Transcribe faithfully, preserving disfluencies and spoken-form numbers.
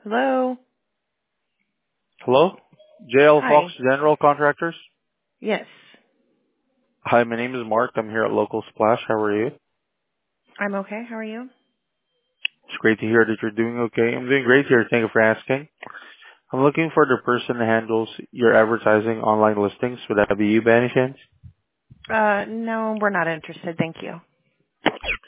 Hello? Hello? J L Fox Hi. General Contractors? Yes. Hi, my name is Mark. I'm here at Local Splash. How are you? I'm okay. How are you? It's great to hear that you're doing okay. I'm doing great here. Thank you for asking. I'm looking for the person that handles your advertising online listings. Would that be you by any chance? Uh, no, we're not interested. Thank you.